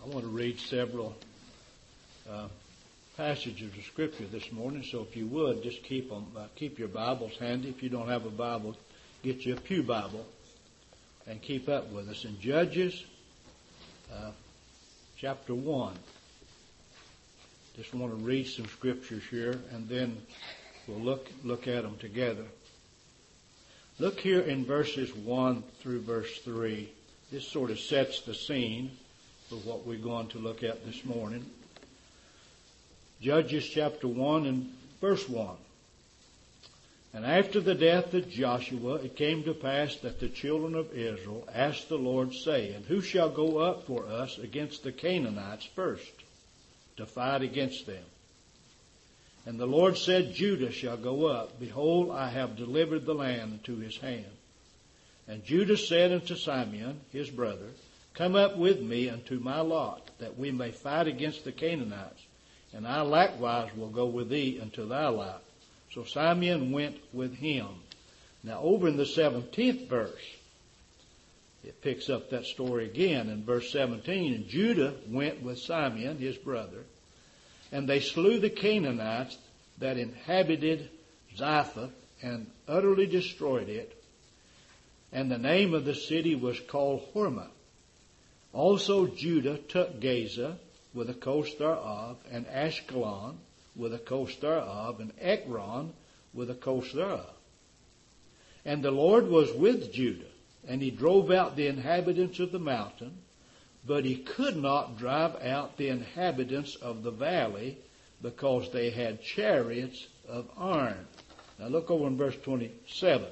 I want to read several passages of Scripture this morning, so if you would, just keep your Bibles handy. If you don't have a Bible, get you a pew Bible and keep up with us. In Judges chapter 1, just want to read some Scriptures here, and then we'll look at them together. Look here in verses 1 through verse 3. This sort of sets the scene for what we're going to look at this morning. Judges chapter 1 and verse 1. And after the death of Joshua, it came to pass that the children of Israel asked the Lord, saying, Who shall go up for us against the Canaanites first, to fight against them? And the Lord said, Judah shall go up. Behold, I have delivered the land into his hand. And Judah said unto Simeon, his brother, Come up with me unto my lot, that we may fight against the Canaanites. And I likewise will go with thee unto thy lot. So Simeon went with him. Now over in the 17th verse, it picks up that story again in verse 17. And Judah went with Simeon, his brother, and they slew the Canaanites that inhabited Ziphath and utterly destroyed it. And the name of the city was called Hormah. Also Judah took Gaza with the coast thereof, and Ashkelon with the coast thereof, and Ekron with the coast thereof. And the Lord was with Judah, and he drove out the inhabitants of the mountain, but he could not drive out the inhabitants of the valley, because they had chariots of iron. Now look over in verse 27.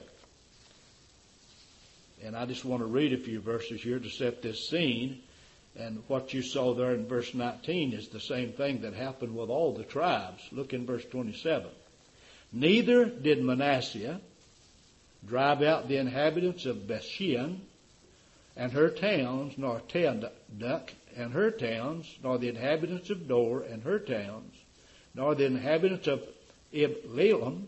And I just want to read a few verses here to set this scene. And what you saw there in verse 19 is the same thing that happened with all the tribes. Look in verse 27. Neither did Manasseh drive out the inhabitants of Bethshean and her towns, nor Teaduc and her towns, nor the inhabitants of Dor and her towns, nor the inhabitants of Ibleam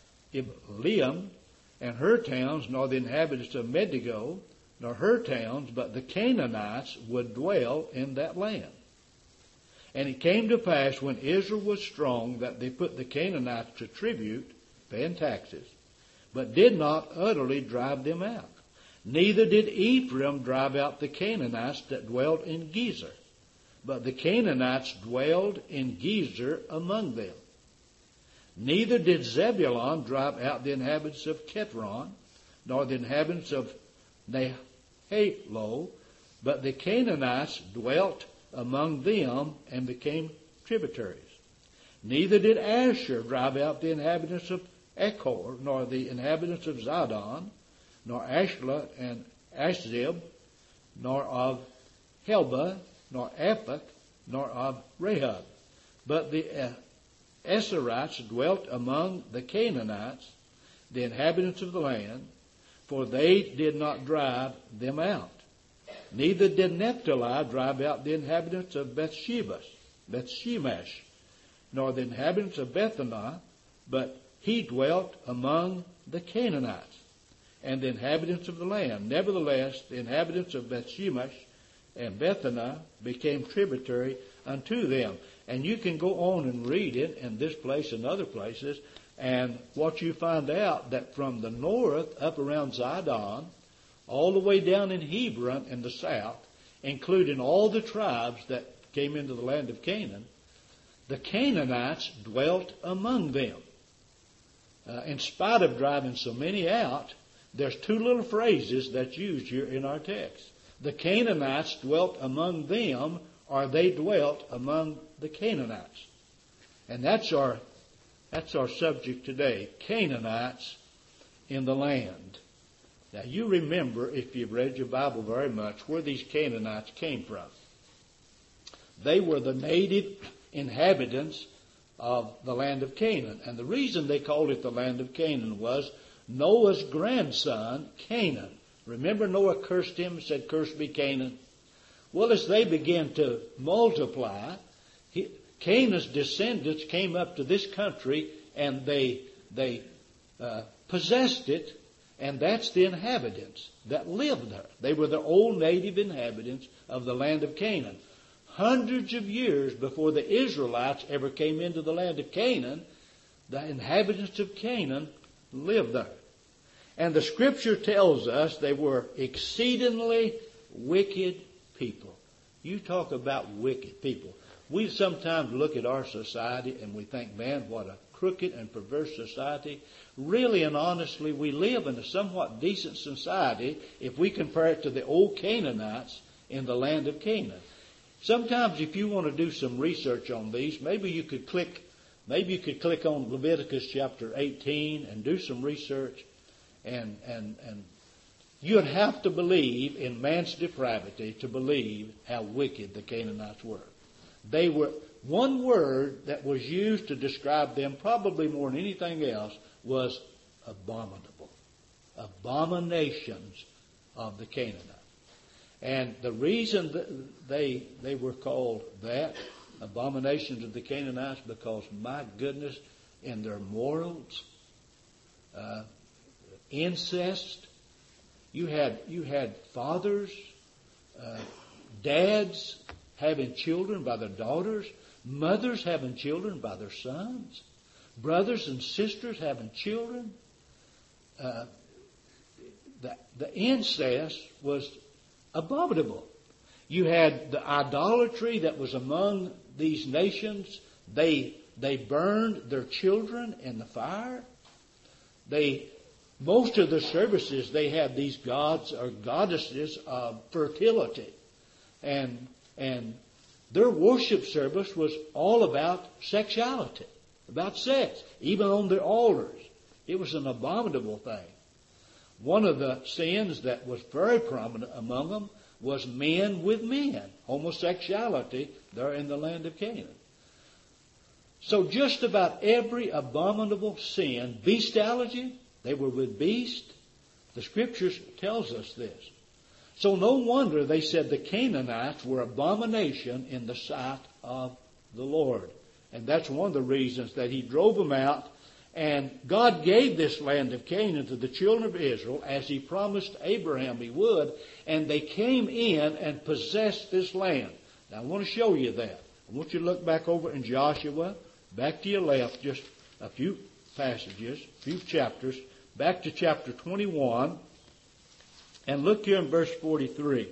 and her towns, nor the inhabitants of Megiddo, nor her towns, but the Canaanites would dwell in that land. And it came to pass, when Israel was strong, that they put the Canaanites to tribute, paying taxes, but did not utterly drive them out. Neither did Ephraim drive out the Canaanites that dwelt in Gezer, but the Canaanites dwelled in Gezer among them. Neither did Zebulun drive out the inhabitants of Ketron, nor the inhabitants of Nahalo, but the Canaanites dwelt among them and became tributaries. Neither did Asher drive out the inhabitants of Achor, nor the inhabitants of Zidon, nor Ashla and Ashzib, nor of Helba, nor Aphek, nor of Rehob. But the Esarites dwelt among the Canaanites, the inhabitants of the land, for they did not drive them out. Neither did Naphtali drive out the inhabitants of Bethshemesh, nor the inhabitants of Bethany, but he dwelt among the Canaanites and the inhabitants of the land. Nevertheless, the inhabitants of Bethshemesh and Bethany became tributary unto them. And you can go on and read it in this place and other places, and what you find out, that from the north up around Zidon, all the way down in Hebron in the south, including all the tribes that came into the land of Canaan, the Canaanites dwelt among them. In spite of driving so many out, there's two little phrases that's used here in our text. The Canaanites dwelt among them, or they dwelt among the Canaanites. And that's our subject today, Canaanites in the land. Now you remember, if you've read your Bible very much, where these Canaanites came from. They were the native inhabitants of the land of Canaan. And the reason they called it the land of Canaan was Noah's grandson, Canaan. Remember Noah cursed him and said, Cursed be Canaan. Well, as they began to multiply, Canaan's descendants came up to this country, and they possessed it, and that's the inhabitants that lived there. They were the old native inhabitants of the land of Canaan. hundreds of years before the Israelites ever came into the land of Canaan, the inhabitants of Canaan lived there. And the Scripture tells us they were exceedingly wicked people. You talk about wicked people. We sometimes look at our society and we think, man, what a crooked and perverse society. Really and honestly, we live in a somewhat decent society if we compare it to the old Canaanites in the land of Canaan. Sometimes if you want to do some research on these, maybe you could click on Leviticus chapter 18 and do some research, and you'd have to believe in man's depravity to believe how wicked the Canaanites were. They were, one word that was used to describe them probably more than anything else was abominable. Abominations of the Canaanites. And the reason that they were called that, abominations of the Canaanites, because, my goodness, in their morals, incest, you had fathers, dads having children by their daughters, mothers having children by their sons, brothers and sisters having children. The incest was abominable. You had the idolatry that was among these nations. They burned their children in the fire. Most of the services, they had these gods or goddesses of fertility. And their worship service was all about sexuality, about sex, even on their altars. It was an abominable thing. One of the sins that was very prominent among them was men with men, homosexuality there in the land of Canaan. So just about every abominable sin, bestiality, they were with beasts. The Scriptures tells us this. So no wonder they said the Canaanites were abomination in the sight of the Lord. And that's one of the reasons that He drove them out. And God gave this land of Canaan to the children of Israel as He promised Abraham He would. And they came in and possessed this land. Now I want to show you that. I want you to look back over in Joshua, back to your left, just a few passages, a few chapters, back to chapter 21. And look here in verse 43.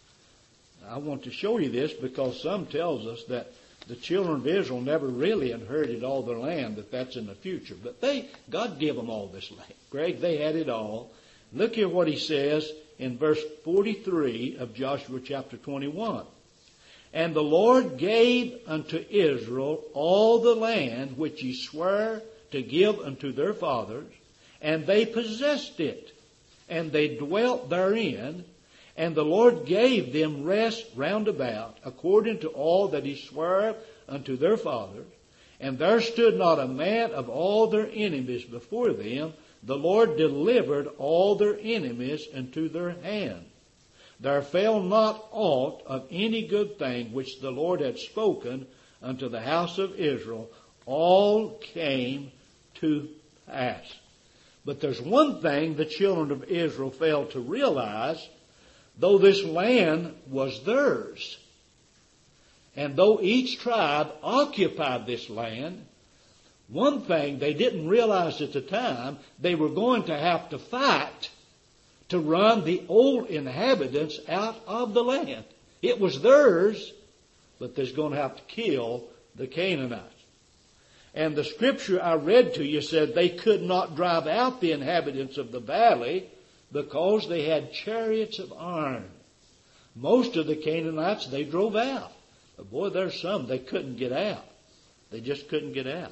I want to show you this because some tells us that the children of Israel never really inherited all their land, that's in the future. But God gave them all this land. Greg, they had it all. Look here what He says in verse 43 of Joshua chapter 21. And the Lord gave unto Israel all the land which He sware to give unto their fathers, and they possessed it, and they dwelt therein, and the Lord gave them rest round about, according to all that He sware unto their fathers. And there stood not a man of all their enemies before them. The Lord delivered all their enemies into their hand. There fell not aught of any good thing which the Lord had spoken unto the house of Israel. All came to pass. But there's one thing the children of Israel failed to realize. Though this land was theirs, and though each tribe occupied this land, one thing they didn't realize at the time, they were going to have to fight to run the old inhabitants out of the land. It was theirs, but they're going to have to kill the Canaanites. And the scripture I read to you said they could not drive out the inhabitants of the valley because they had chariots of iron. Most of the Canaanites they drove out. But boy, there's some they couldn't get out. They just couldn't get out.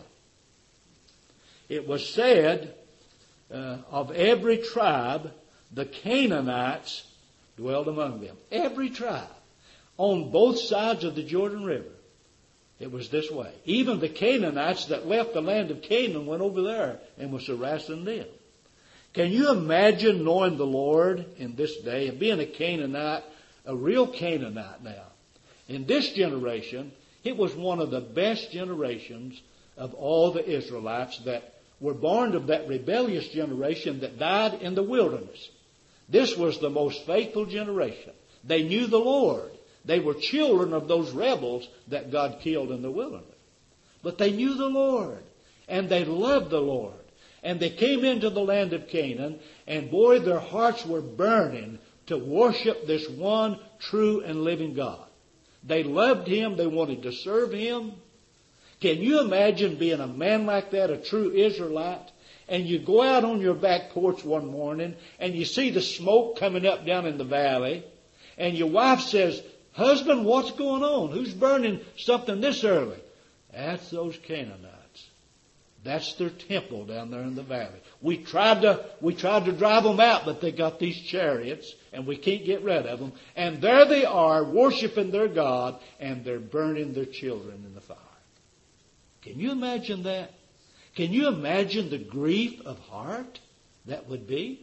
It was said of every tribe, the Canaanites dwelled among them. Every tribe. On both sides of the Jordan River. It was this way. Even the Canaanites that left the land of Canaan went over there and was harassing them. Can you imagine knowing the Lord in this day and being a Canaanite, a real Canaanite now? In this generation, it was one of the best generations of all the Israelites that were born of that rebellious generation that died in the wilderness. This was the most faithful generation. They knew the Lord. They were children of those rebels that God killed in the wilderness. But they knew the Lord, and they loved the Lord. And they came into the land of Canaan, and boy, their hearts were burning to worship this one true and living God. They loved Him. They wanted to serve Him. Can you imagine being a man like that, a true Israelite, and you go out on your back porch one morning and you see the smoke coming up down in the valley, and your wife says, "Husband, what's going on? Who's burning something this early?" That's those Canaanites. That's their temple down there in the valley. We tried to drive them out, but they got these chariots, and we can't get rid of them. And there they are, worshiping their God, and they're burning their children in the fire. Can you imagine that? Can you imagine the grief of heart that would be?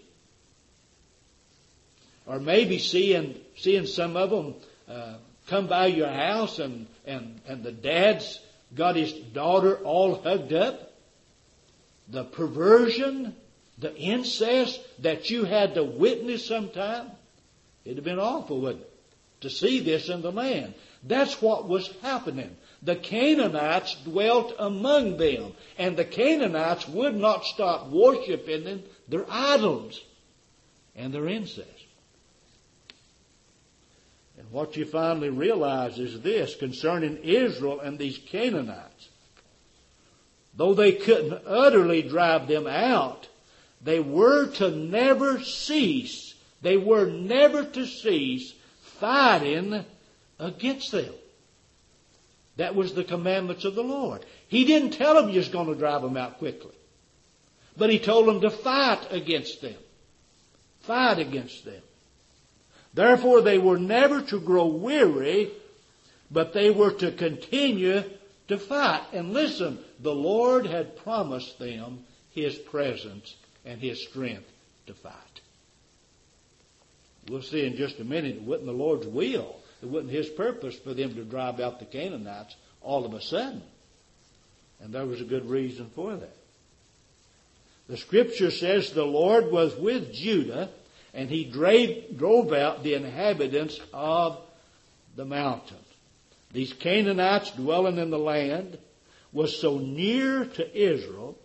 Or maybe seeing some of them come by your house, and the dad's got his daughter all hugged up. The perversion, the incest that you had to witness sometime. It'd have been awful, wouldn't it, to see this in the land. That's what was happening. The Canaanites dwelt among them, and the Canaanites would not stop worshiping their idols and their incest. And what you finally realize is this concerning Israel and these Canaanites. Though they couldn't utterly drive them out, they were to never cease. They were never to cease fighting against them. That was the commandments of the Lord. He didn't tell them He was going to drive them out quickly. But He told them to fight against them. Fight against them. Therefore, they were never to grow weary, but they were to continue to fight. And listen, the Lord had promised them His presence and His strength to fight. We'll see in just a minute, it wasn't the Lord's will. It wasn't His purpose for them to drive out the Canaanites all of a sudden. And there was a good reason for that. The Scripture says the Lord was with Judah, and He drove out the inhabitants of the mountains. These Canaanites dwelling in the land was so near to Israel,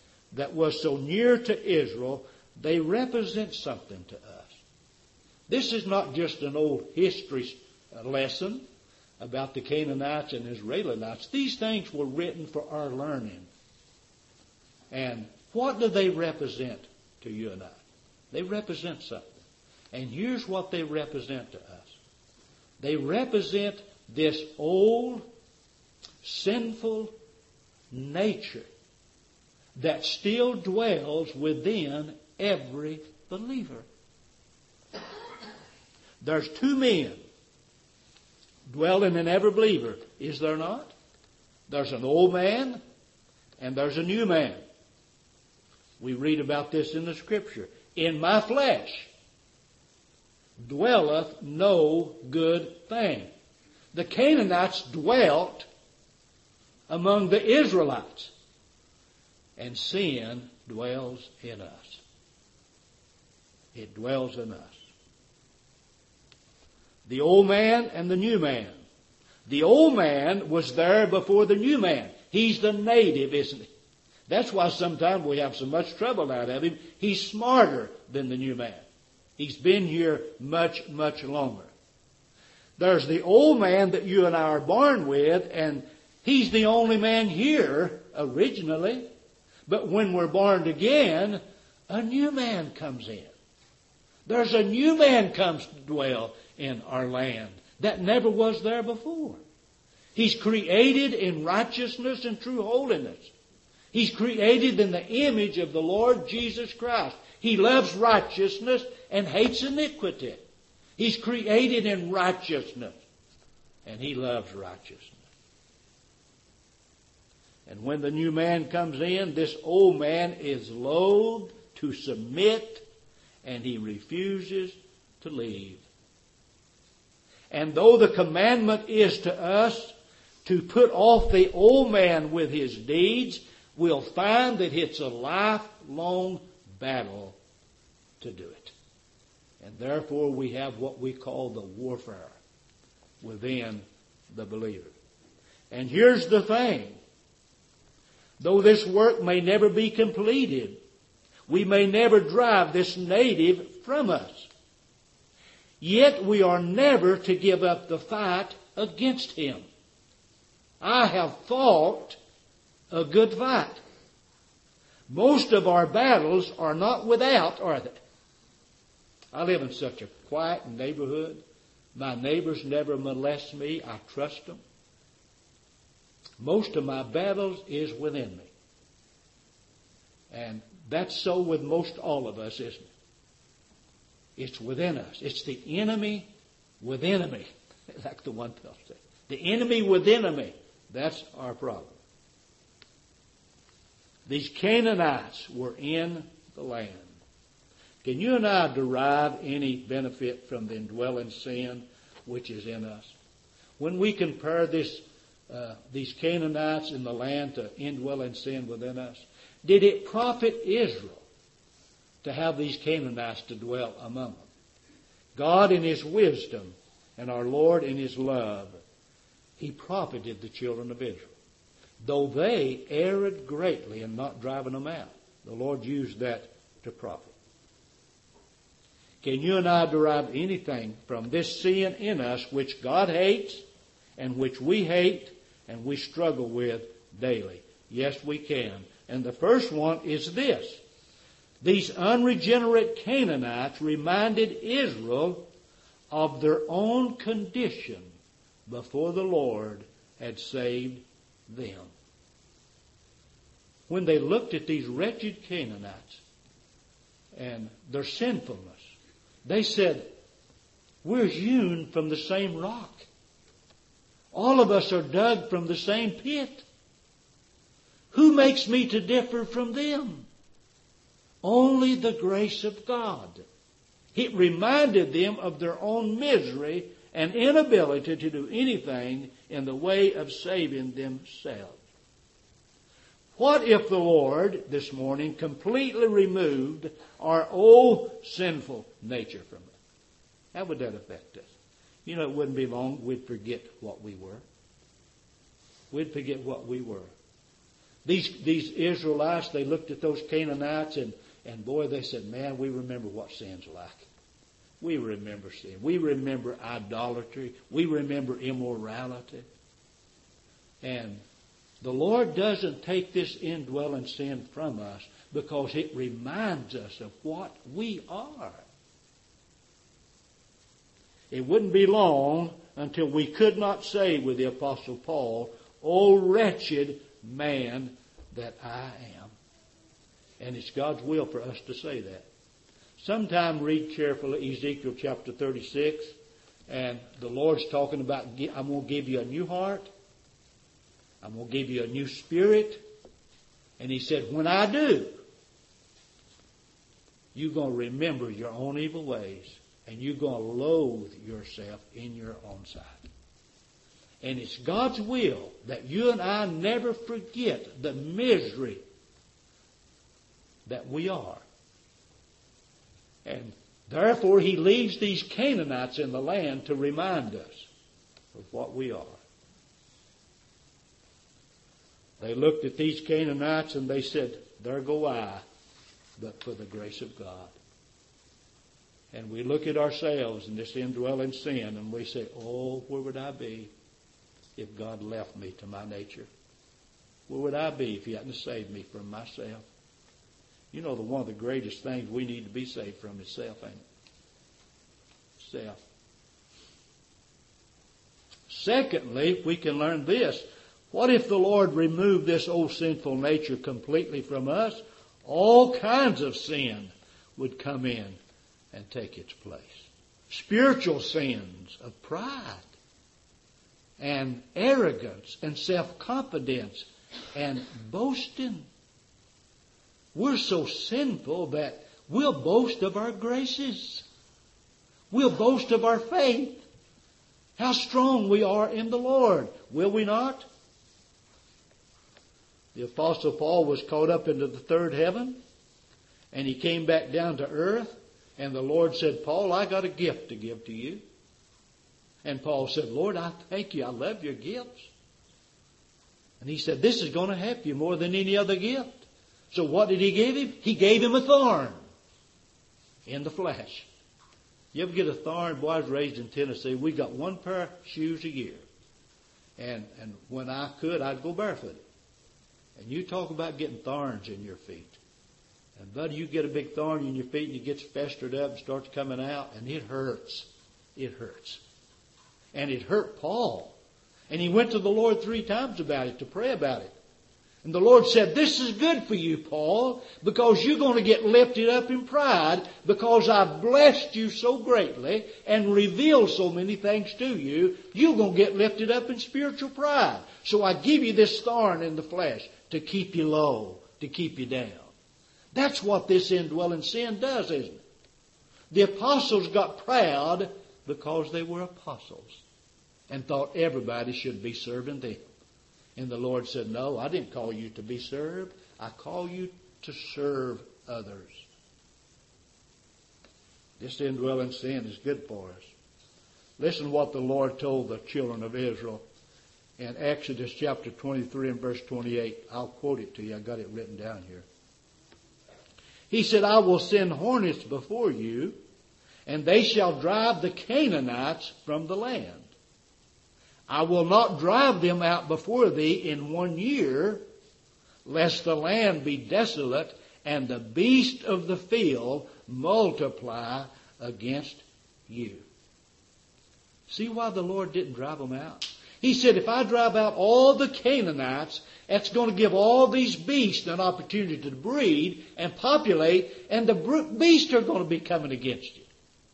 they represent something to us. This is not just an old history lesson about the Canaanites and Israelites. These things were written for our learning. And what do they represent to you and I? They represent something. And here's what they represent to us. They represent this old, sinful nature that still dwells within every believer. There's two men dwelling in every believer, is there not? There's an old man and there's a new man. We read about this in the Scripture. In my flesh dwelleth no good thing. The Canaanites dwelt among the Israelites, and sin dwells in us. It dwells in us. The old man and the new man. The old man was there before the new man. He's the native, isn't he? That's why sometimes we have so much trouble out of him. He's smarter than the new man. He's been here much, much longer. There's the old man that you and I are born with, and he's the only man here originally. But when we're born again, a new man comes in. There's a new man comes to dwell in our land that never was there before. He's created in righteousness and true holiness. He's created in the image of the Lord Jesus Christ. He loves righteousness and hates iniquity. He's created in righteousness, and He loves righteousness. And when the new man comes in, this old man is loath to submit, and he refuses to leave. And though the commandment is to us to put off the old man with his deeds, we'll find that it's a lifelong battle to do it. And therefore we have what we call the warfare. within the believer. And here's the thing. Though this work may never be completed, we may never drive this native from us. Yet we are never to give up the fight against him. I have fought a good fight. Most of our battles are not without, are they? I live in such a quiet neighborhood. My neighbors never molest me. I trust them. Most of my battles is within me. And that's so with most all of us, isn't it? It's within us. It's the enemy within me, like the one fellow said. The enemy within me. That's our problem. These Canaanites were in the land. Can you and I derive any benefit from the indwelling sin which is in us? When we compare these Canaanites in the land to indwelling sin within us, did it profit Israel to have these Canaanites to dwell among them? God in His wisdom and our Lord in His love, He profited the children of Israel. Though they erred greatly in not driving them out, the Lord used that to profit. Can you and I derive anything from this sin in us which God hates and which we hate and we struggle with daily? Yes, we can. And the first one is this. These unregenerate Canaanites reminded Israel of their own condition before the Lord had saved them. When they looked at these wretched Canaanites and their sinfulness, they said, we're hewn from the same rock. All of us are dug from the same pit. Who makes me to differ from them? Only the grace of God. It reminded them of their own misery and inability to do anything in the way of saving themselves. What if the Lord this morning completely removed our old sinful nature from us? How would that affect us? You know, it wouldn't be long we'd forget what we were. We'd forget what we were. These Israelites, they looked at those Canaanites and boy, they said, man, we remember what sin's like. We remember sin. We remember idolatry. We remember immorality. And the Lord doesn't take this indwelling sin from us because it reminds us of what we are. It wouldn't be long until we could not say with the Apostle Paul, "O wretched man that I am." And it's God's will for us to say that. Sometime read carefully Ezekiel chapter 36, and the Lord's talking about, I'm going to give you a new heart. I'm going to give you a new spirit. And He said, when I do, you're going to remember your own evil ways, and you're going to loathe yourself in your own sight. And it's God's will that you and I never forget the misery that we are. And therefore He leaves these Canaanites in the land to remind us of what we are. They looked at these Canaanites and they said, there go I, but for the grace of God. And we look at ourselves in this indwelling sin and we say, oh, where would I be if God left me to my nature? Where would I be if He hadn't saved me from myself? You know, one of the greatest things we need to be saved from is self, ain't it? Self. Secondly, we can learn this. What if the Lord removed this old sinful nature completely from us? All kinds of sin would come in and take its place. Spiritual sins of pride and arrogance and self-confidence and boasting. We're so sinful that we'll boast of our graces. We'll boast of our faith. How strong we are in the Lord. Will we not? The Apostle Paul was caught up into the third heaven, and he came back down to earth, and the Lord said, Paul, I got a gift to give to you. And Paul said, Lord, I thank you. I love your gifts. And he said, this is going to help you more than any other gift. So what did he give him? He gave him a thorn in the flesh. You ever get a thorn? Boy, I was raised in Tennessee. We got one pair of shoes a year. And when I could, I'd go barefooted. And you talk about getting thorns in your feet. And buddy, you get a big thorn in your feet and it gets festered up and starts coming out, and it hurts. It hurts. And it hurt Paul. And he went to the Lord 3 times about it, to pray about it. And the Lord said, this is good for you, Paul, because you're going to get lifted up in pride, because I've blessed you so greatly and revealed so many things to you. You're going to get lifted up in spiritual pride. So I give you this thorn in the flesh to keep you low, to keep you down. That's what this indwelling sin does, isn't it? The apostles got proud because they were apostles and thought everybody should be serving them. And the Lord said, no, I didn't call you to be served. I call you to serve others. This indwelling sin is good for us. Listen what the Lord told the children of Israel in Exodus chapter 23 and verse 28. I'll quote it to you. I got it written down here. He said, I will send hornets before you, and they shall drive the Canaanites from the land. I will not drive them out before thee in 1 year, lest the land be desolate and the beast of the field multiply against you. See why the Lord didn't drive them out? He said, if I drive out all the Canaanites, that's going to give all these beasts an opportunity to breed and populate, and the beasts are going to be coming against you.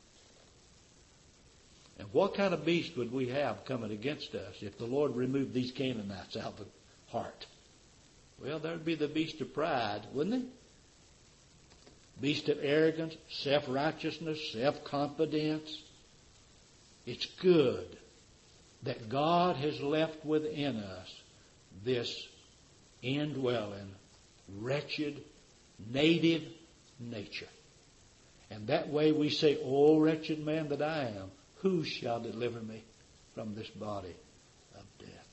And what kind of beast would we have coming against us if the Lord removed these Canaanites out of the heart? Well, there'd be the beast of pride, wouldn't it? Beast of arrogance, self-righteousness, self-confidence. It's good that God has left within us this indwelling, wretched, native nature. And that way we say, O wretched man that I am, who shall deliver me from this body of death?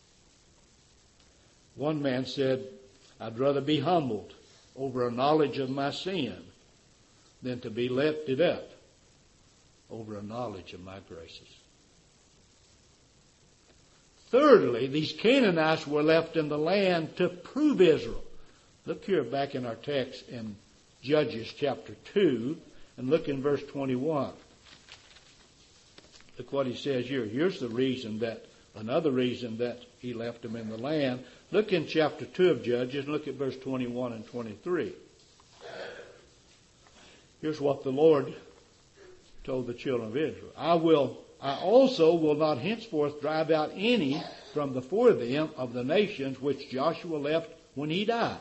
One man said, I'd rather be humbled over a knowledge of my sin than to be lifted up over a knowledge of my graces. Thirdly, these Canaanites were left in the land to prove Israel. Look here back in our text in Judges chapter 2 and look in verse 21. Look what he says here. Here's another reason that he left them in the land. Look in chapter 2 of Judges and look at verse 21 and 23. Here's what the Lord told the children of Israel. I also will not henceforth drive out any from before them of the nations which Joshua left when he died,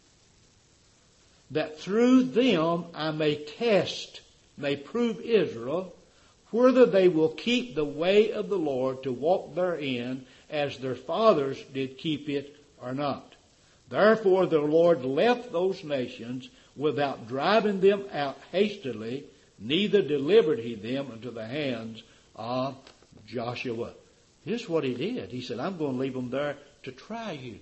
that through them I may prove Israel, whether they will keep the way of the Lord to walk therein, as their fathers did keep it or not. Therefore the Lord left those nations without driving them out hastily, neither delivered he them into the hands of Joshua. Here's what he did. He said, I'm going to leave them there to try you.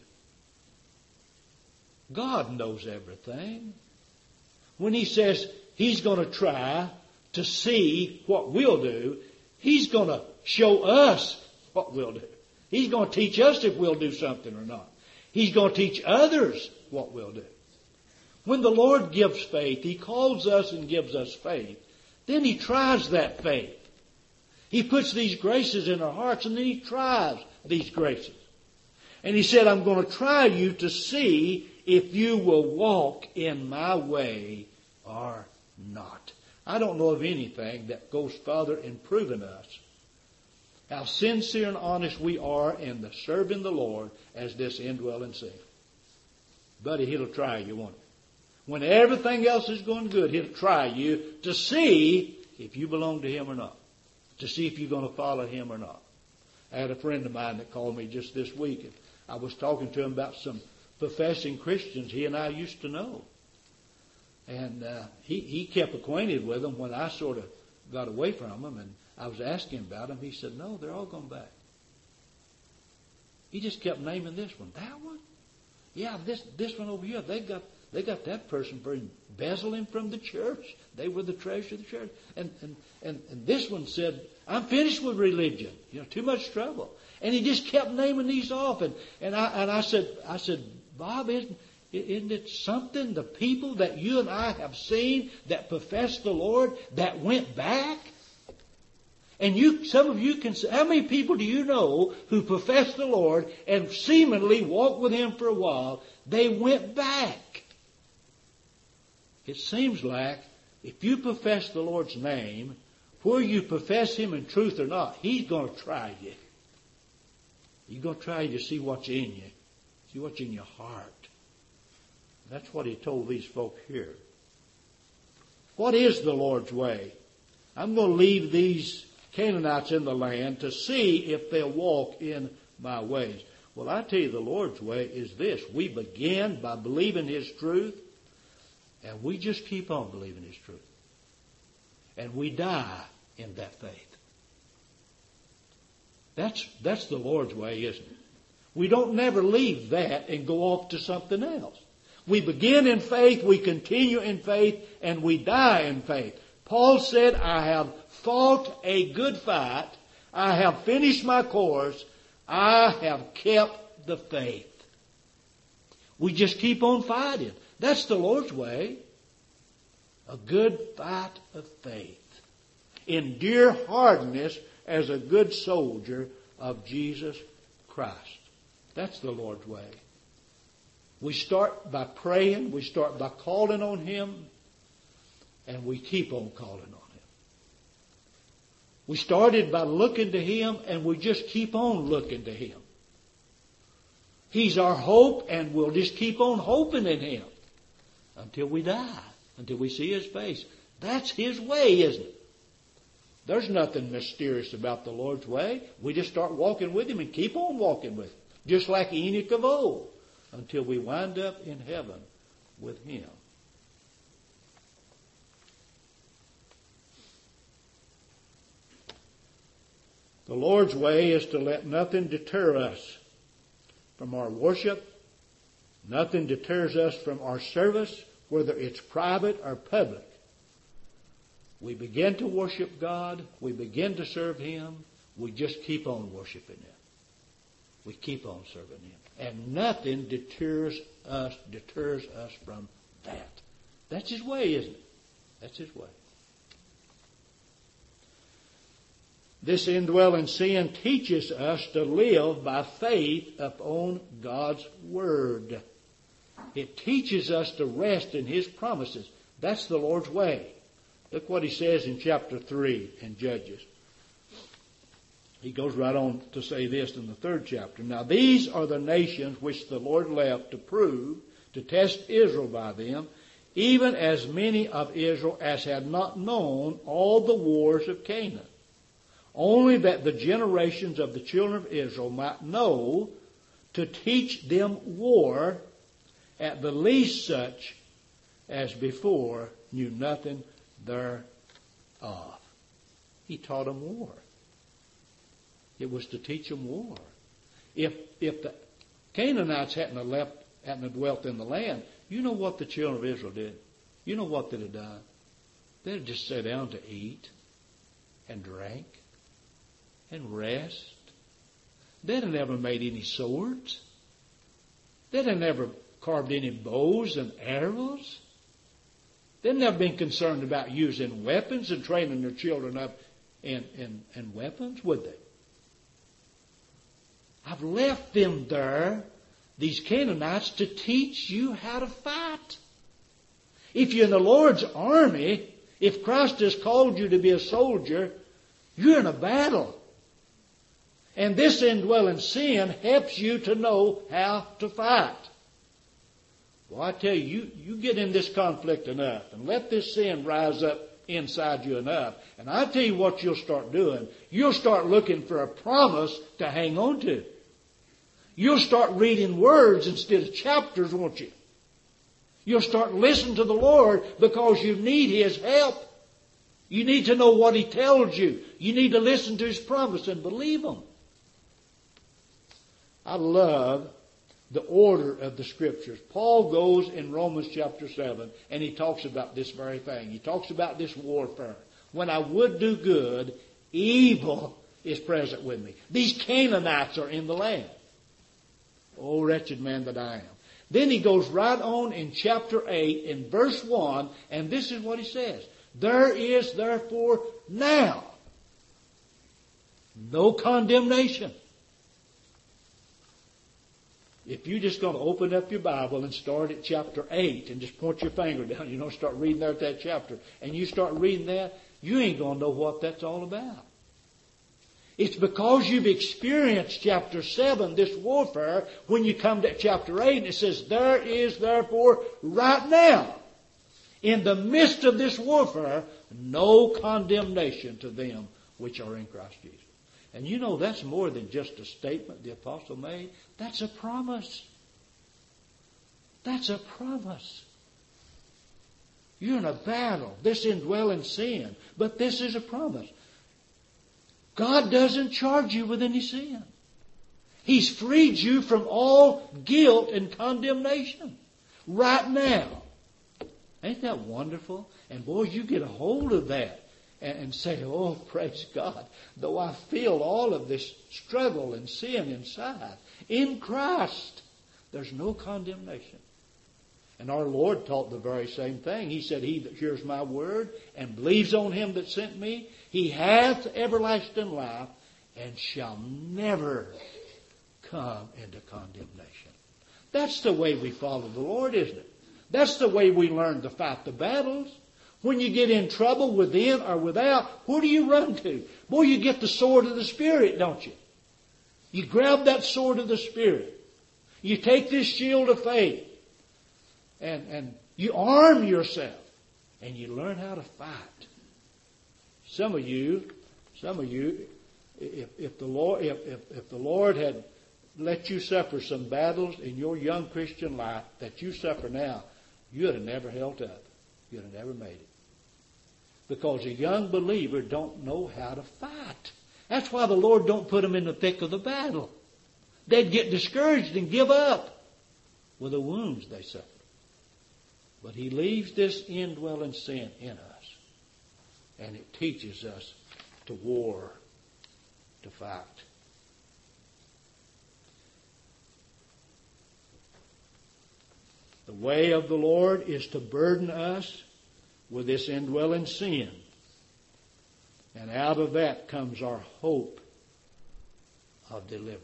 God knows everything. When he says he's going to try to see what we'll do, he's going to show us what we'll do. He's going to teach us if we'll do something or not. He's going to teach others what we'll do. When the Lord gives faith, he calls us and gives us faith. Then he tries that faith. He puts these graces in our hearts and then he tries these graces. And he said, I'm going to try you to see if you will walk in my way or not. I don't know of anything that goes farther in proving us how sincere and honest we are in the serving the Lord as this indwelling sin. Buddy, he'll try you, won't he? When everything else is going good, he'll try you to see if you belong to him or not. To see if you're going to follow him or not. I had a friend of mine that called me just this week, and I was talking to him about some professing Christians he and I used to know. And he kept acquainted with them when I sort of got away from them. And I was asking about them. He said, no, they're all gone back. He just kept naming this one. That one? Yeah, this one over here. They got that person for embezzling from the church. They were the treasure of the church. And this one said, I'm finished with religion. Too much trouble. And he just kept naming these off. And I said, Bob, isn't it something? The people that you and I have seen that profess the Lord that went back? And some of you can say, how many people do you know who profess the Lord and seemingly walked with Him for a while? They went back. It seems like if you profess the Lord's name, whether you profess Him in truth or not, He's going to try you. He's going to try you to see what's in you. See what's in your heart. That's what He told these folk here. What is the Lord's way? I'm going to leave these Canaanites in the land to see if they'll walk in my ways. Well, I tell you, the Lord's way is this. We begin by believing His truth, and we just keep on believing His truth. And we die in that faith. That's the Lord's way, isn't it? We don't never leave that and go off to something else. We begin in faith, we continue in faith, and we die in faith. Paul said, I have fought a good fight. I have finished my course. I have kept the faith. We just keep on fighting. That's the Lord's way. A good fight of faith. Endure hardness as a good soldier of Jesus Christ. That's the Lord's way. We start by praying. We start by calling on Him. And we keep on calling on Him. We started by looking to Him, and we just keep on looking to Him. He's our hope, and we'll just keep on hoping in Him until we die, until we see His face. That's His way, isn't it? There's nothing mysterious about the Lord's way. We just start walking with Him and keep on walking with Him, just like Enoch of old, until we wind up in heaven with Him. The Lord's way is to let nothing deter us from our worship. Nothing deters us from our service, whether it's private or public. We begin to worship God. We begin to serve Him. We just keep on worshiping Him. We keep on serving Him. And nothing deters us from that. That's His way, isn't it? That's His way. This indwelling sin teaches us to live by faith upon God's Word. It teaches us to rest in His promises. That's the Lord's way. Look what He says in chapter 3 in Judges. He goes right on to say this in the 3rd chapter. Now these are the nations which the Lord left to prove, to test Israel by them, even as many of Israel as had not known all the wars of Canaan. Only that the generations of the children of Israel might know, to teach them war, at the least such as before knew nothing thereof. He taught them war. It was to teach them war. If the Canaanites hadn't dwelt in the land, you know what the children of Israel did? You know what they'd have done? They'd have just sat down to eat and drink and rest. They'd have never made any swords. They'd have never carved any bows and arrows. They'd never been concerned about using weapons and training their children up in weapons, would they? I've left them there, these Canaanites, to teach you how to fight. If you're in the Lord's army, if Christ has called you to be a soldier, you're in a battle. And this indwelling sin helps you to know how to fight. Well, I tell you, you get in this conflict enough and let this sin rise up inside you enough. And I tell you what you'll start doing. You'll start looking for a promise to hang on to. You'll start reading words instead of chapters, won't you? You'll start listening to the Lord because you need His help. You need to know what He tells you. You need to listen to His promise and believe them. I love the order of the Scriptures. Paul goes in Romans chapter 7 and he talks about this very thing. He talks about this warfare. When I would do good, evil is present with me. These Canaanites are in the land. Oh, wretched man that I am. Then he goes right on in chapter 8 in verse 1, and this is what he says. There is therefore now no condemnation. If you're just going to open up your Bible and start at chapter 8 and just point your finger down, start reading there at that chapter, and you start reading that, you ain't going to know what that's all about. It's because you've experienced chapter 7, this warfare, when you come to chapter 8, and it says, there is therefore right now, in the midst of this warfare, no condemnation to them which are in Christ Jesus. And that's more than just a statement the apostle made. That's a promise. That's a promise. You're in a battle. This indwelling sin. But this is a promise. God doesn't charge you with any sin. He's freed you from all guilt and condemnation. Right now. Ain't that wonderful? And boy, you get a hold of that. And say, oh, praise God. Though I feel all of this struggle and sin inside, in Christ, there's no condemnation. And our Lord taught the very same thing. He said, he that hears my word and believes on him that sent me, he hath everlasting life and shall never come into condemnation. That's the way we follow the Lord, isn't it? That's the way we learn to fight the battles. When you get in trouble within or without, where do you run to? Boy, you get the sword of the Spirit, don't you? You grab that sword of the Spirit. You take this shield of faith. And you arm yourself. And you learn how to fight. Some of you, if the Lord had let you suffer some battles in your young Christian life that you suffer now, you'd have never held up. You'd have never made it. Because a young believer don't know how to fight. That's why the Lord don't put them in the thick of the battle. They'd get discouraged and give up with the wounds they suffer. But He leaves this indwelling sin in us. And it teaches us to war, to fight. The way of the Lord is to burden us with this indwelling sin. And out of that comes our hope of deliverance.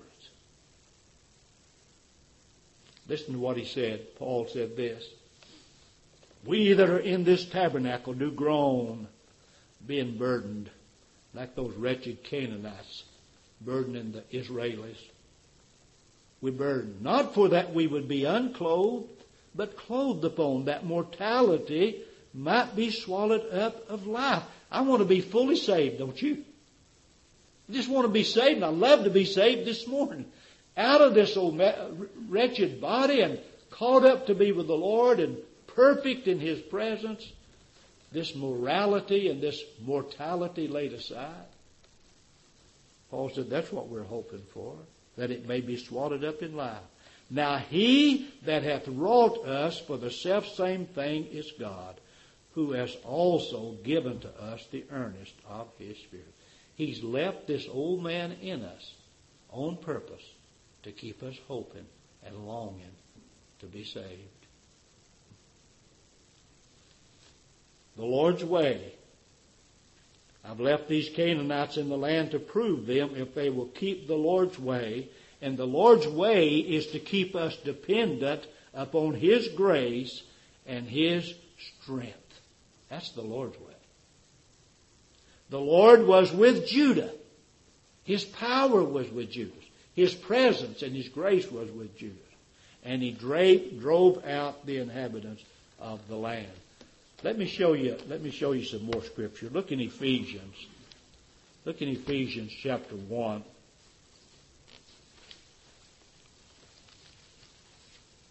Listen to what he said. Paul said this. We that are in this tabernacle do groan, being burdened, like those wretched Canaanites burdening the Israelis. We burden, not for that we would be unclothed, but clothed upon, that mortality might be swallowed up of life. I want to be fully saved, don't you? I just want to be saved, and I love to be saved this morning. Out of this old wretched body and caught up to be with the Lord and perfect in His presence. This morality and this mortality laid aside. Paul said that's what we're hoping for, that it may be swallowed up in life. Now He that hath wrought us for the selfsame thing is God, who has also given to us the earnest of His Spirit. He's left this old man in us on purpose to keep us hoping and longing to be saved. The Lord's way. I've left these Canaanites in the land to prove them if they will keep the Lord's way. And the Lord's way is to keep us dependent upon His grace and His strength. That's the Lord's way. The Lord was with Judah. His power was with Judah. His presence and His grace was with Judah. And He drove out the inhabitants of the land. Let me show you some more scripture. Look in Ephesians. Look in Ephesians chapter 1.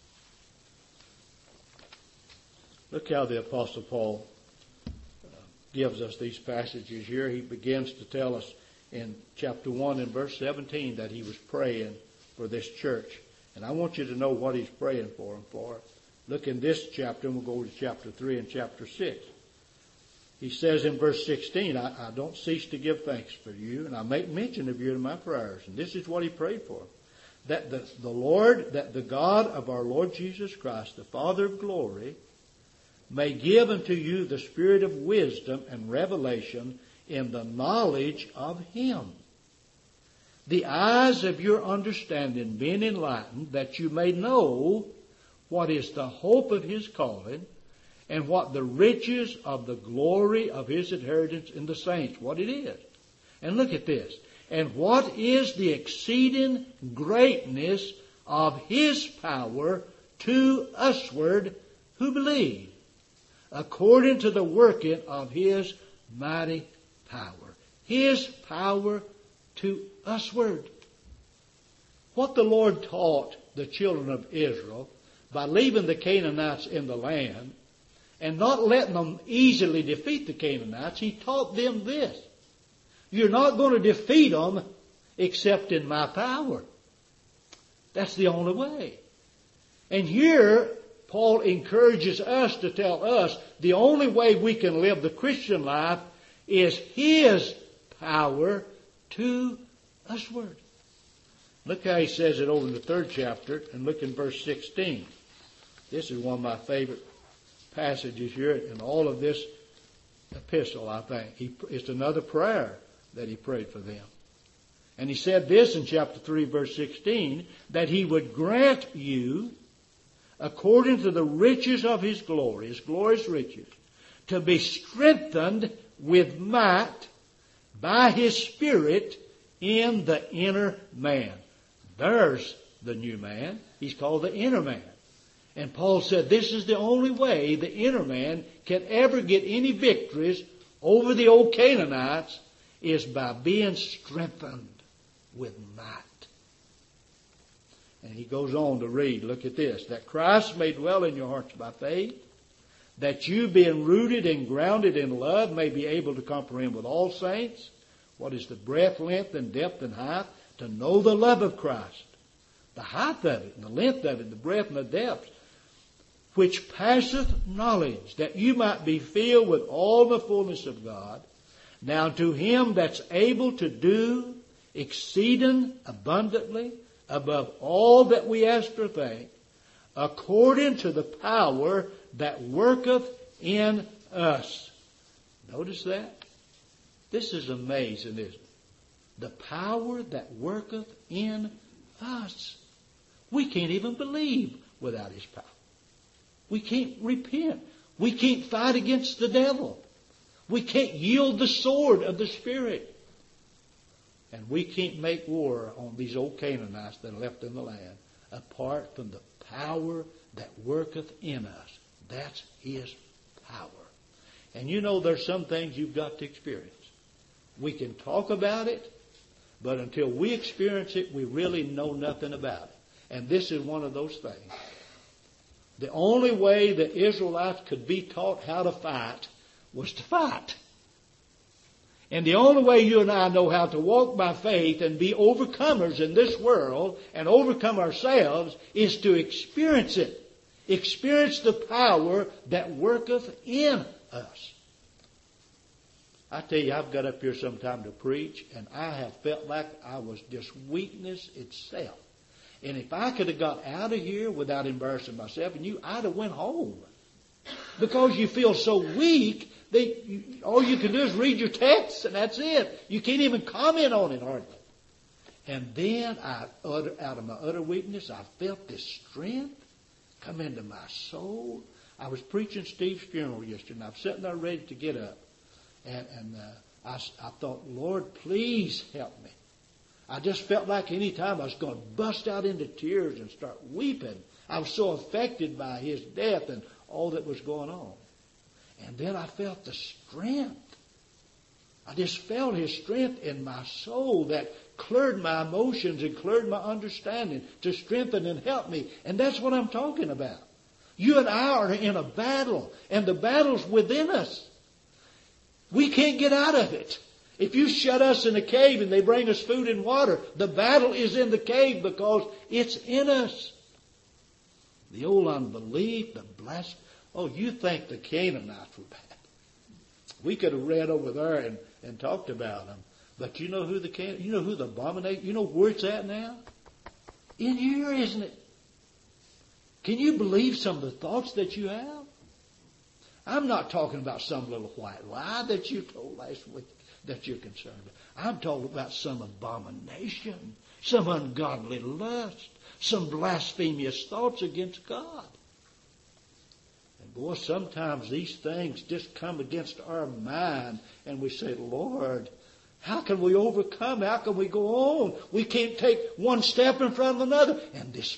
Look how the Apostle Paul gives us these passages here. He begins to tell us in chapter 1 and verse 17 that he was praying for this church. And I want you to know what he's praying for them for. Look in this chapter, and we'll go to chapter 3 and chapter 6. He says in verse 16, I don't cease to give thanks for you, and I make mention of you in my prayers. And this is what he prayed for. That the God of our Lord Jesus Christ, the Father of glory, may give unto you the spirit of wisdom and revelation in the knowledge of him. The eyes of your understanding being enlightened, that you may know what is the hope of his calling, and what the riches of the glory of his inheritance in the saints, what it is. And look at this. And what is the exceeding greatness of his power to usward who believe, according to the working of his mighty power. His power to usward. What the Lord taught the children of Israel by leaving the Canaanites in the land and not letting them easily defeat the Canaanites, he taught them this. You're not going to defeat them except in my power. That's the only way. And here, Paul encourages us to tell us the only way we can live the Christian life is his power to usward. Look how he says it over in the 3rd chapter, and look in verse 16. This is one of my favorite passages here in all of this epistle, I think. It's another prayer that he prayed for them. And he said this in chapter 3, verse 16, that he would grant you, according to the riches of his glory, his glorious riches, to be strengthened with might by his Spirit in the inner man. There's the new man. He's called the inner man. And Paul said this is the only way the inner man can ever get any victories over the old Canaanites is by being strengthened with might. And he goes on to read, look at this, that Christ may dwell in your hearts by faith, that you being rooted and grounded in love may be able to comprehend with all saints what is the breadth, length, and depth and height, to know the love of Christ, the height of it, and the length of it, the breadth and the depth, which passeth knowledge, that you might be filled with all the fullness of God. Now to him that's able to do exceeding abundantly above all that we ask or think, according to the power that worketh in us. Notice that? This is amazing, isn't it? The power that worketh in us. We can't even believe without his power. We can't repent. We can't fight against the devil. We can't yield the sword of the Spirit. And we can't make war on these old Canaanites that are left in the land apart from the power that worketh in us. That's his power. And you know there's some things you've got to experience. We can talk about it, but until we experience it, we really know nothing about it. And this is one of those things. The only way the Israelites could be taught how to fight was to fight. And the only way you and I know how to walk by faith and be overcomers in this world and overcome ourselves is to experience it. Experience the power that worketh in us. I tell you, I've got up here sometime to preach, and I have felt like I was just weakness itself. And if I could have got out of here without embarrassing myself and you, I'd have went home. Because you feel so weak, all you can do is read your text, and that's it. You can't even comment on it hardly. And then, out of my utter weakness, I felt this strength come into my soul. I was preaching Steve's funeral yesterday, and I'm sitting there ready to get up. And I thought, Lord, please help me. I just felt like any time I was going to bust out into tears and start weeping. I was so affected by his death and all that was going on. And then I felt the strength. I just felt his strength in my soul that cleared my emotions and cleared my understanding to strengthen and help me. And that's what I'm talking about. You and I are in a battle, and the battle's within us. We can't get out of it. If you shut us in a cave and they bring us food and water, the battle is in the cave because it's in us. The old unbelief, the blasphemy. Oh, you think the Canaanites were bad. We could have read over there and talked about them. But you know who the abomination, you know where it's at now? In here, isn't it? Can you believe some of the thoughts that you have? I'm not talking about some little white lie that you told last week that you're concerned about. I'm talking about some abomination, some ungodly lust, some blasphemous thoughts against God. And boy, sometimes these things just come against our mind and we say, Lord, how can we overcome? How can we go on? We can't take one step in front of another. And this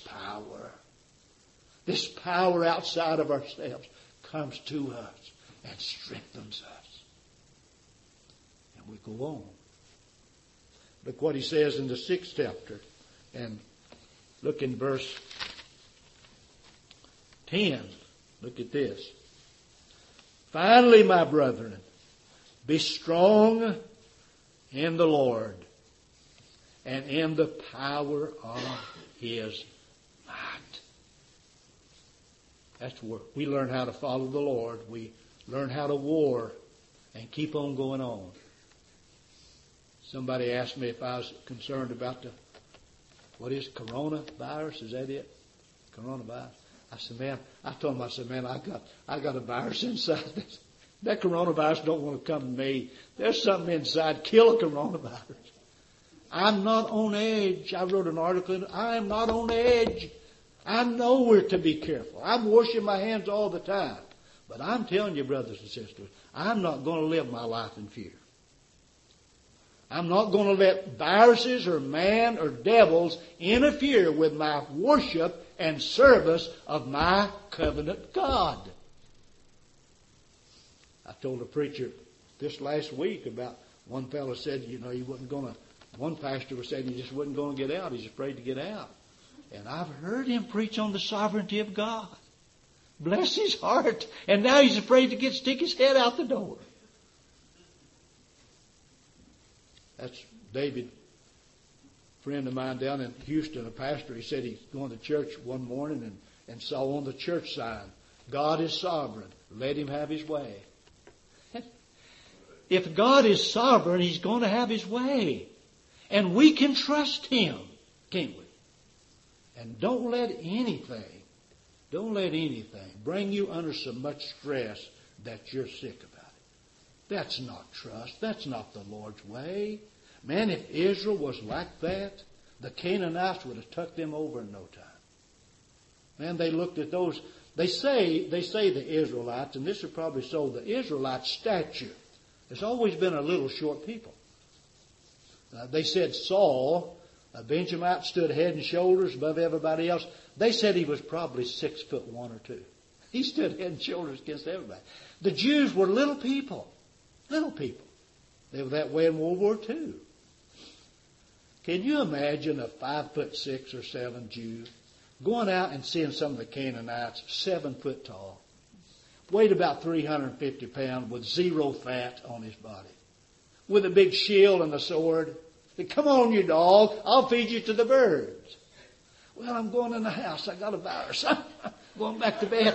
power outside of ourselves comes to us and strengthens us. And we go on. Look what he says in the 6th chapter. And look in verse 10. Look at this. Finally, my brethren, be strong in the Lord and in the power of His might. That's where we learn how to follow the Lord. We learn how to war and keep on going on. Somebody asked me if I was concerned about coronavirus? Is that it? Coronavirus. I said, man, I told him, I got a virus inside this. That coronavirus don't want to come to me. There's something inside. Kill a coronavirus. I'm not on edge. I wrote an article. I'm not on edge. I know we're to be careful. I'm washing my hands all the time. But I'm telling you, brothers and sisters, I'm not going to live my life in fear. I'm not going to let viruses or man or devils interfere with my worship and service of my covenant God. I told a preacher this last week about one fellow said, he wasn't going to, one pastor was saying he just wasn't going to get out. He's afraid to get out. And I've heard him preach on the sovereignty of God. Bless his heart. And now he's afraid to stick his head out the door. That's David, a friend of mine down in Houston, a pastor. He said he's going to church one morning and saw on the church sign, God is sovereign. Let Him have His way. If God is sovereign, He's going to have His way. And we can trust Him, can't we? And don't let anything bring you under so much stress that you're sick about it. That's not trust. That's not the Lord's way. Man, if Israel was like that, the Canaanites would have tucked them over in no time. Man, they looked at those. They say the Israelites, and this is probably so, the Israelite stature has always been a little short people. They said Saul, a Benjamite, stood head and shoulders above everybody else. They said he was probably 6'1" or 2. He stood head and shoulders against everybody. The Jews were little people. Little people. They were that way in World War II. Can you imagine a 5'6" or 7 Jew going out and seeing some of the Canaanites 7 foot tall, weighed about 350 pounds with zero fat on his body, with a big shield and a sword? Come on, you dog, I'll feed you to the birds. Well, I'm going in the house. I got a virus. I'm going back to bed.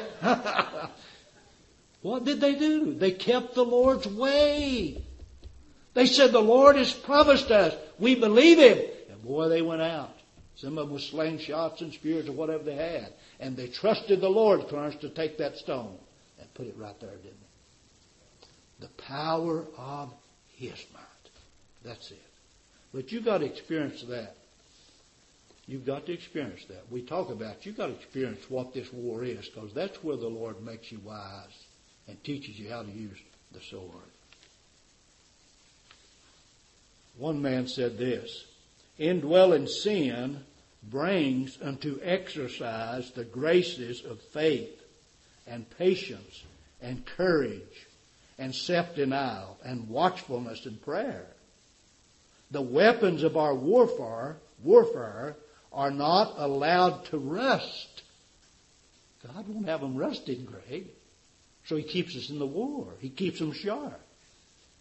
What did they do? They kept the Lord's way. They said, the Lord has promised us. We believe Him. And boy, they went out. Some of them with slingshots and spears or whatever they had. And they trusted the Lord, Clarence, to take that stone and put it right there, didn't they? The power of His might. That's it. But you've got to experience that. You've got to experience that. We talk about you've got to experience what this war is, because that's where the Lord makes you wise and teaches you how to use the sword. One man said this, indwelling sin brings unto exercise the graces of faith and patience and courage and self-denial and watchfulness and prayer. The weapons of our warfare are not allowed to rust. God won't have them rusted, Greg. So He keeps us in the war. He keeps them sharp.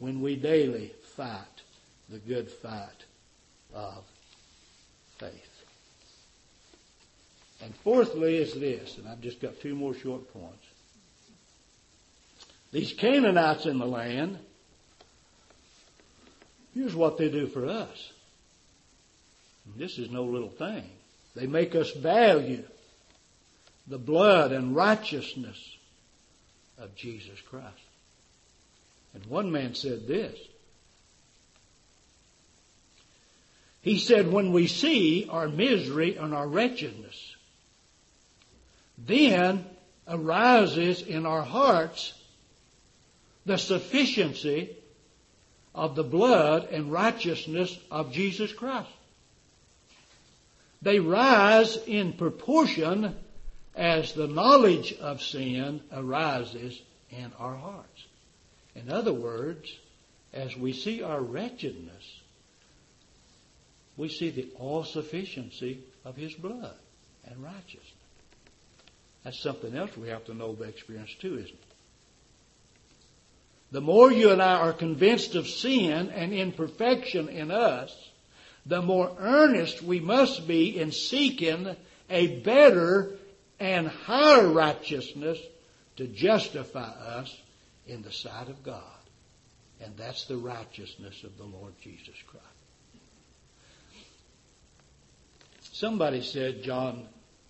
when we daily fight the good fight of faith. And fourthly is this, and I've just got two more short points. These Canaanites in the land, here's what they do for us. And this is no little thing. They make us value the blood and righteousness of Jesus Christ. And one man said this. He said, when we see our misery and our wretchedness, then arises in our hearts the sufficiency of the blood and righteousness of Jesus Christ. They rise in proportion as the knowledge of sin arises in our hearts. In other words, as we see our wretchedness, we see the all-sufficiency of His blood and righteousness. That's something else we have to know by experience too, isn't it? The more you and I are convinced of sin and imperfection in us, the more earnest we must be in seeking a better and higher righteousness to justify us in the sight of God. And that's the righteousness of the Lord Jesus Christ. Somebody said, John,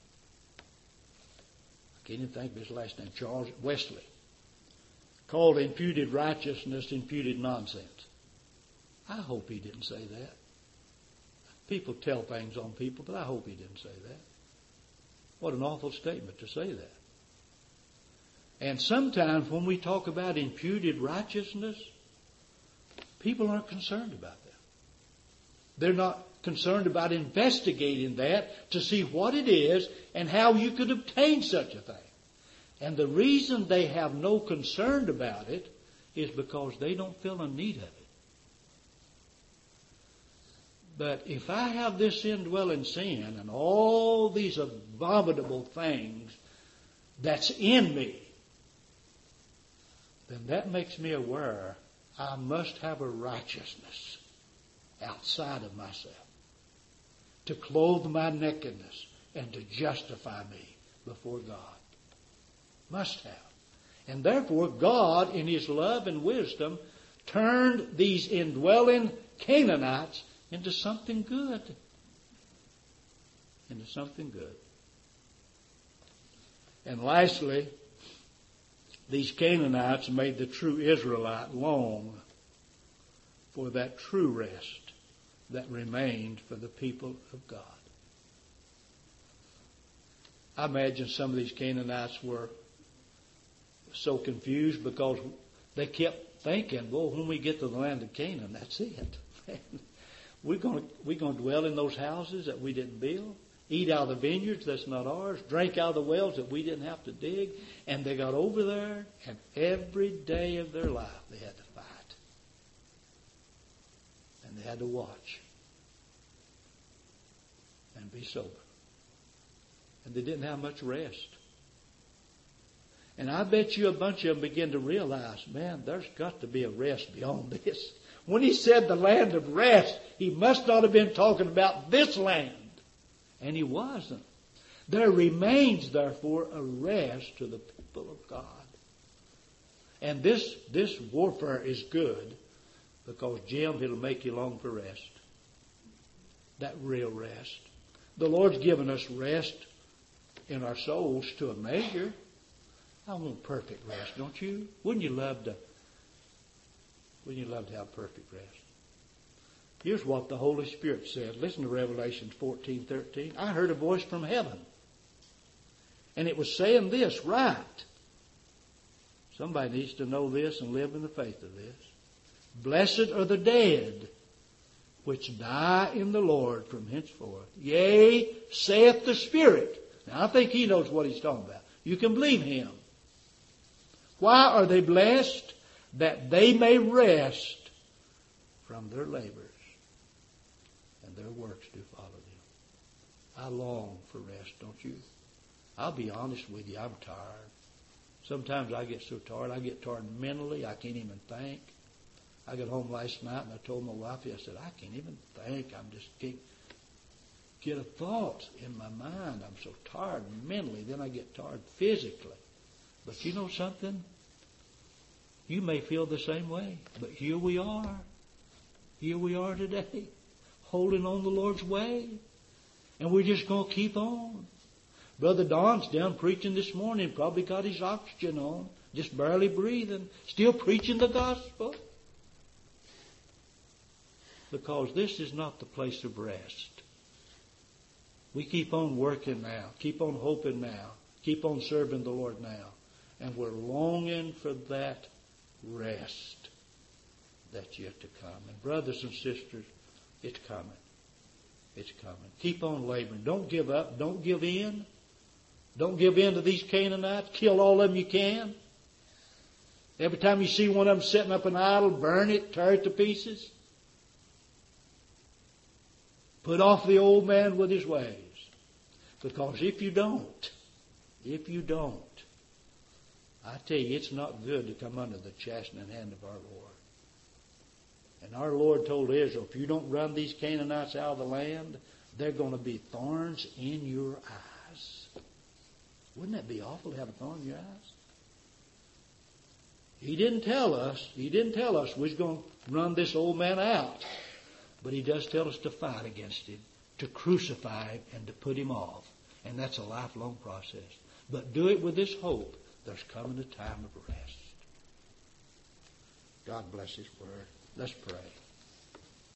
I can't even think of his last name, Charles Wesley, called imputed righteousness imputed nonsense. I hope he didn't say that. People tell things on people, but I hope he didn't say that. What an awful statement to say that. And sometimes when we talk about imputed righteousness, people aren't concerned about that. They're not concerned about investigating that to see what it is and how you could obtain such a thing. And the reason they have no concern about it is because they don't feel a need of it. But if I have this indwelling sin and all these abominable things that's in me, then that makes me aware I must have a righteousness outside of myself to clothe my nakedness and to justify me before God. Must have. And therefore God, in His love and wisdom, turned these indwelling Canaanites into something good. Into something good. And lastly, these Canaanites made the true Israelite long for that true rest that remained for the people of God. I imagine some of these Canaanites were so confused because they kept thinking, well, when we get to the land of Canaan, that's it. We're going to dwell in those houses that we didn't build, eat out of the vineyards that's not ours, drink out of the wells that we didn't have to dig. And they got over there, and every day of their life they had to fight. And they had to watch and be sober. And they didn't have much rest. And I bet you a bunch of them begin to realize, man, there's got to be a rest beyond this. When he said the land of rest, he must not have been talking about this land. And he wasn't. There remains, therefore, a rest to the people of God. And this warfare is good because, Jim, it'll make you long for rest. That real rest. The Lord's given us rest in our souls to a measure. I want perfect rest, don't you? Wouldn't you love to have perfect rest? Here's what the Holy Spirit said. Listen to Revelation 14:13. I heard a voice from heaven. And it was saying this, right. Somebody needs to know this and live in the faith of this. Blessed are the dead which die in the Lord from henceforth. Yea, saith the Spirit. Now I think he knows what he's talking about. You can believe him. Why are they blessed? That they may rest from their labors, and their works do follow them. I long for rest, don't you? I'll be honest with you, I'm tired. Sometimes I get so tired, I get tired mentally, I can't even think. I got home last night and I told my wife, I said, I can't even think. Can't get a thought in my mind. I'm so tired mentally. Then I get tired physically. But you know something? You may feel the same way. But here we are. Here we are today. Holding on the Lord's way. And we're just going to keep on. Brother Don's down preaching this morning. Probably got his oxygen on. Just barely breathing. Still preaching the gospel. Because this is not the place of rest. We keep on working now. Keep on hoping now. Keep on serving the Lord now. And we're longing for that rest that's yet to come. And brothers and sisters, it's coming. It's coming. Keep on laboring. Don't give up. Don't give in. Don't give in to these Canaanites. Kill all of them you can. Every time you see one of them setting up an idol, burn it, tear it to pieces. Put off the old man with his ways. Because if you don't, I tell you, it's not good to come under the chastening hand of our Lord. And our Lord told Israel, if you don't run these Canaanites out of the land, they're going to be thorns in your eyes. Wouldn't that be awful to have a thorn in your eyes? He didn't tell us we was going to run this old man out. But he does tell us to fight against him, to crucify him, and to put him off. And that's a lifelong process. But do it with this hope. There's coming a time of rest. God bless His word. Let's pray.